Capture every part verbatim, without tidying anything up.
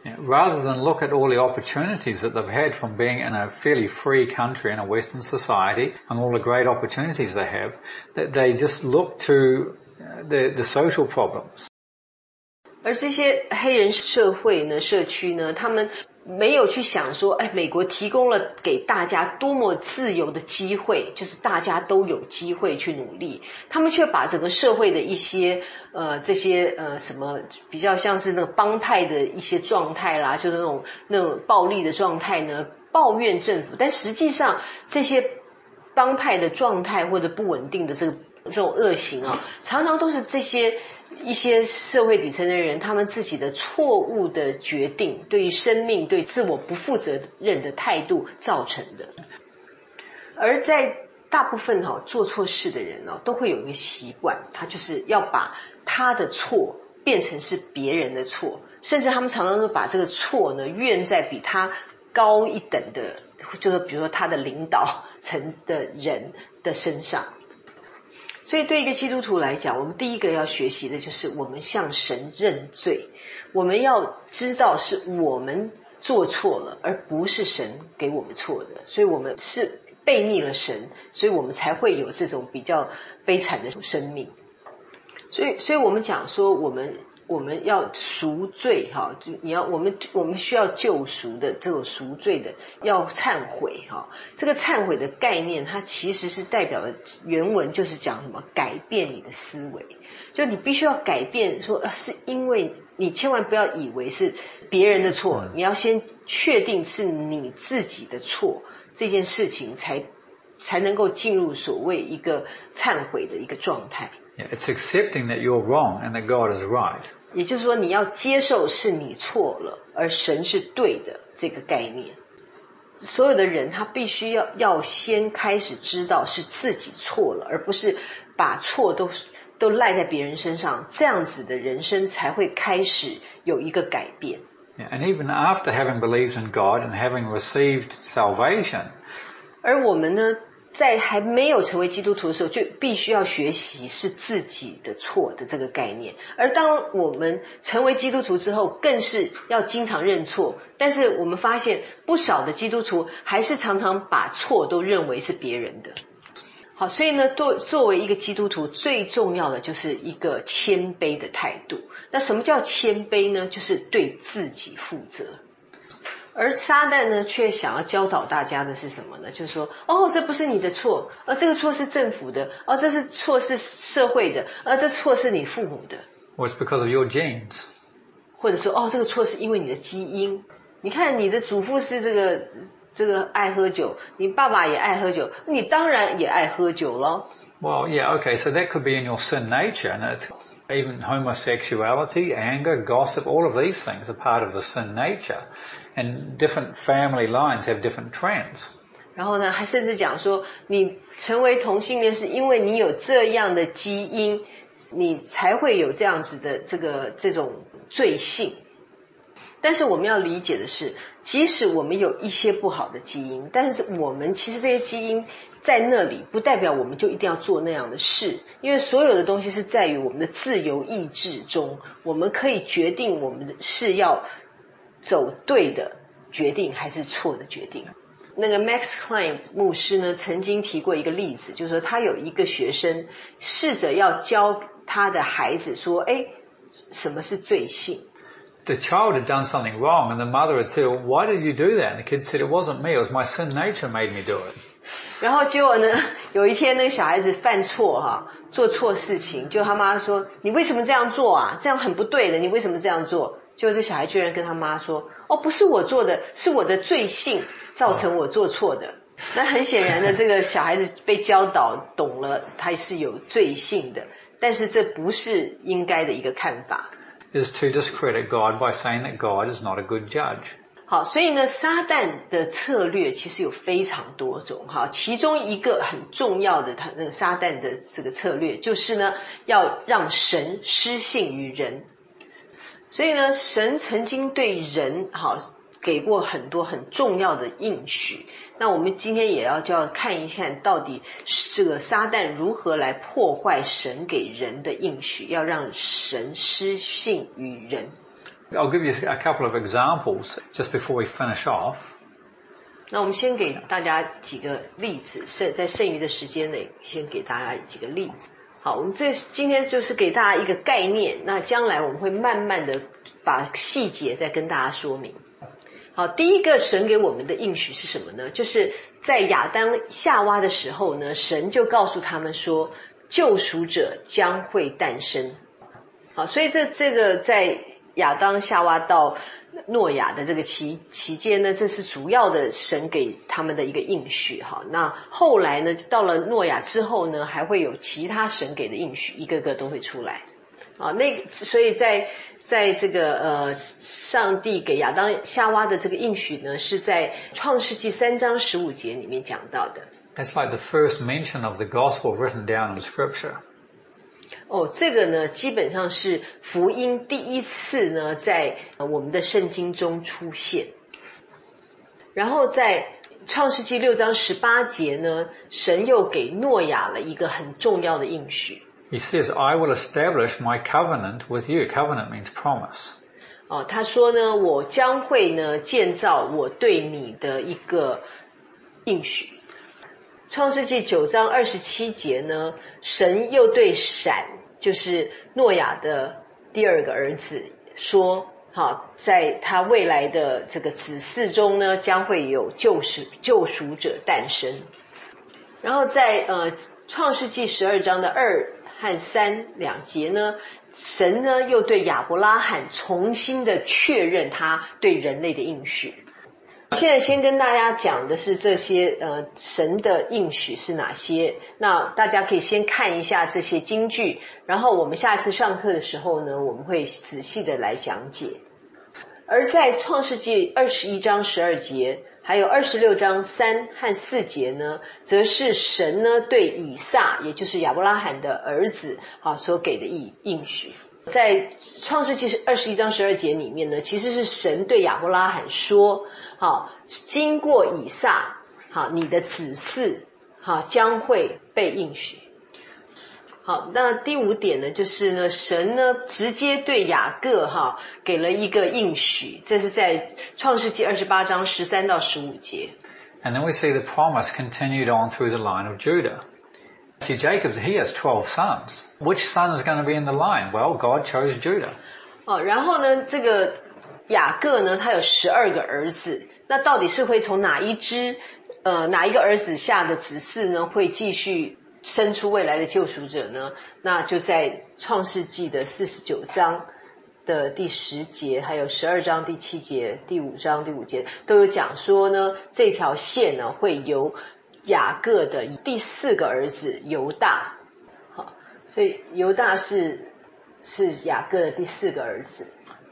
Yeah, rather than look at all the opportunities that they've had from being in a fairly free country in a Western society and all the great opportunities they have, that they just look to the, the social problems. 而这些黑人社会呢，社区呢，他们没有去想说，哎，美国提供了给大家多么自由的机会，就是大家都有机会去努力，他们却把整个社会的一些呃这些呃什么比较像是那个帮派的一些状态啦，就是那种那种暴力的状态呢，抱怨政府，但实际上这些帮派的状态或者不稳定的这个这种恶行啊，常常都是这些一些社会底层的人他们自己的错误的决定，对于生命对自我不负责任的态度造成的。而在大部分哈、哦、做错事的人哦，都会有一个习惯，他就是要把他的错变成是别人的错，甚至他们常常都把这个错呢怨在比他高一等的，就是比如说他的领导层的人的身上。所以对一个基督徒来讲，我们第一个要学习的就是我们向神认罪，我们要知道是我们做错了，而不是神给我们错的，所以我们是背逆了神，所以我们才会有这种比较悲惨的生命。所以所以我们讲说我们我们要赎罪哈，就你要我们我们需要救赎的这种赎罪的，要忏悔哈。这个忏悔的概念，它其实是代表的原文就是讲什么改变你的思维，就你必须要改变说，是因为你千万不要以为是别人的错，你要先确定是你自己的错，这件事情才才能够进入所谓一个忏悔的一个状态。 Yeah, it's accepting that you're wrong and that God is right. 也就是说，你要接受是你错了，而神是对的这个概念。所有的人他必须要要先开始知道是自己错了，而不是把错都都赖在别人身上，这样子的人生才会开始有一个改变。 Yeah, and even after having believed in God and having received salvation, 而我们呢，在还没有成为基督徒的时候，就必须要学习是自己的错的这个概念。而当我们成为基督徒之后，更是要经常认错。但是我们发现不少的基督徒还是常常把错都认为是别人的。好，所以呢，作作为一个基督徒，最重要的就是一个谦卑的态度。那什么叫谦卑呢？就是对自己负责。而撒旦呢，却想要教导大家的是什么呢？就是说，哦，这不是你的错，而这个错是政府的，哦，这是错是社会的，而这错是你父母的。 Or it's because of your genes. 或者说，哦，这个错是因为你的基因。你看，你的祖父是这个这个爱喝酒，你爸爸也爱喝酒，你当然也爱喝酒咯。 Well, yeah, okay, so that could be in your sin nature, and it's even homosexuality, anger, gossip, all of these things are part of the sin nature. And different family lines have different trends. 然后呢，还甚至讲说，你成为同性恋是因为你有这样的基因，你才会有这样子的这个这种罪性。但是我们要理解的是，即使我们有一些不好的基因，但是我们其实这些基因在那里，不代表我们就一定要做那样的事，因为所有的东西是在于我们的自由意志中，我们可以决定我们是要走对的决定还是错的决定。那个 Max Klein 牧师呢，曾经提过一个例子，就是说他有一个学生试着要教他的孩子说，诶，什么是罪性。 The child had done something wrong and the mother had said, well, why did you do that? And the kid said, it wasn't me, it was my sin nature made me do it. 然后结果呢，有一天那个小孩子犯错哈，做错事情，就他妈说，你为什么这样做啊？这样很不对的，你为什么这样做？结果这小孩居然跟他妈说，哦，不是我做的，是我的罪性造成我做错的。那很显然的，这个小孩子被教导懂了他是有罪性的，但是这不是应该的一个看法。 Is to discredit God by saying that God is not a good judge. 好，所以呢，撒旦的策略其实有非常多种哈，其中一个很重要的，他那个撒旦的这个策略就是呢，要让神失信于人。所以呢，神曾经对人好给过很多很重要的应许。那我们今天也要就要看一看，到底这个撒旦如何来破坏神给人的应许，要让神失信于人。 I'll give you a couple of examples just before we finish off. 那我们先给大家几个例子，剩在剩余的时间内，先给大家几个例子。好，我们这今天就是给大家一个概念，那将来我们会慢慢的把细节再跟大家说明。好，第一个神给我们的应许是什么呢？就是在亚当夏娃的时候呢，神就告诉他们说，救赎者将会诞生。好，所以这这个在亚当夏娃到诺亚的这个期期间呢，这是主要的神给他们的一个应许。好，那后来呢，到了诺亚之后呢，还会有其他神给的应许，一个个都会出来。啊，那所以在在这个呃，上帝给亚当夏娃的这个应许呢，是在创世纪三章十五节里面讲到的。 That's like the first mention of the gospel written down in Scripture. 哦，这个呢，基本上是福音第一次呢，在我们的圣经中出现。然后在创世纪六章十八节呢，神又给诺亚了一个很重要的应许。 He says, I will establish my covenant with you. Covenant means promise. 哦，他说呢，我将会呢建造我对你的一个应许。创世纪九章二十七节呢，神又对闪，就是诺亚的第二个儿子说，好，在他未来的这个子嗣中呢，将会有救赎救赎者诞生。然后在呃创世纪十二章的二和三两节呢，神呢又对亚伯拉罕重新的确认他对人类的应许。现在先跟大家讲的是这些呃神的应许是哪些，那大家可以先看一下这些金句，然后我们下次上课的时候呢，我们会仔细的来讲解。而在创世纪二十一章十二节还有二十六章三和四节呢，则是神呢对以撒，也就是亚伯拉罕的儿子啊所给的应应许。在创世纪二十一章十二节里面呢，其实是神对亚伯拉罕说，好，经过以撒，好，你的子嗣，好，将会被应许。好，那第五点呢，就是呢，神呢直接对雅各哈给了一个应许，这是在创世纪二十八章十三到十五节。 And then we see the promise continued on through the line of Judah. See, Jacob, he has twelve sons. Which son is going to be in the line? Well, God chose Judah. 哦，然后呢，这个雅各呢，他有十二个儿子，那到底是会从哪一支呃哪一个儿子下的子嗣呢，会继续生出未来的救赎者呢？那就在创世纪的四十九章的第十节，还有十二章第七节、第五章第五节都有讲说呢，这条线呢会由雅各的第四个儿子犹大，好，所以犹大是是雅各的第四个儿子。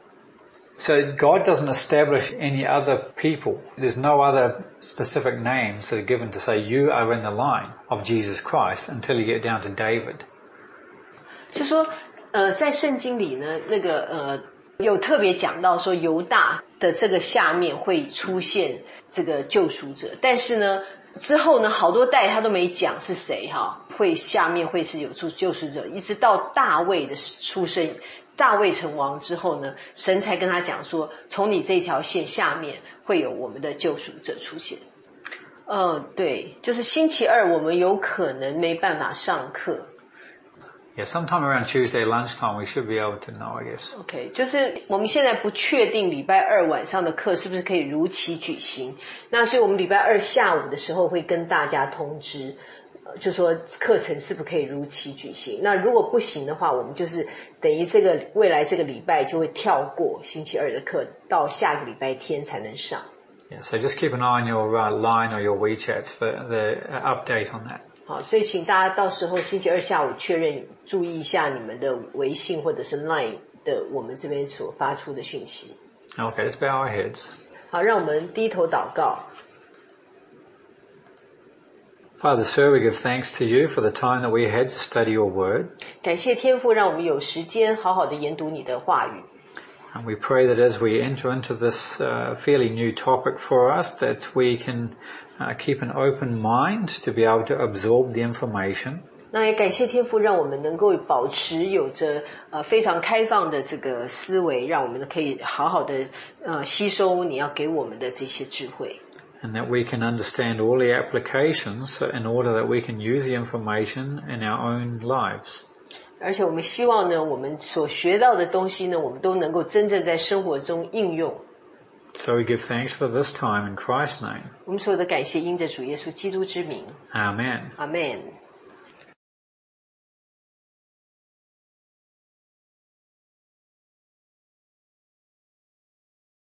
So God doesn't establish any other people. There's no other specific names that are given to say you are in the line of Jesus Christ until you get down to David. 就说呃在圣经里呢，那个呃有特别讲到说犹大的这个下面会出现这个救赎者，但是呢之后呢好多代他都没讲是谁哈，会下面会是有救赎者，一直到大卫的出生，大卫成王之后呢，神才跟他讲说，从你这条线下面会有我们的救赎者出现。呃，对，就是星期二我们有可能没办法上课。 Yeah, sometime around Tuesday lunchtime we should be able to know, I guess. OK， 就是我们现在不确定礼拜二晚上的课是不是可以如期举行，那所以我们礼拜二下午的时候会跟大家通知，就说课程是不是可以如期举行。那如果不行的话，我们就是等于这个未来这个礼拜就会跳过星期二的课，到下个礼拜天才能上。 Yeah, so just keep an eye on your uh, line or your WeChats for the update on that. 好，所以请大家到时候星期二下午确认，注意一下你们的微信或者是 Line 的我们这边所发出的讯息。 Okay, let's bow our heads. 好，让我们低头祷告。 Father, sir, we give thanks to you for the time that we had to study your word. 感谢天父，让我们有时间好好的研读你的话语。 And we pray that as we enter into this uh, fairly new topic for us, that we can uh, keep an open mind to be able to absorb the information. 那也感谢天父，让我们能够保持有着呃非常开放的这个思维，让我们可以好好的呃吸收你要给我们的这些智慧。 And that we can understand all the applications in order that we can use the information in our own lives. 而且我们希望呢，我们所学到的东西呢，我们都能够真正在生活中应用。 So we give thanks for this time in Christ's name. 我们所有的感谢因着主耶稣基督之名。 Amen. Amen.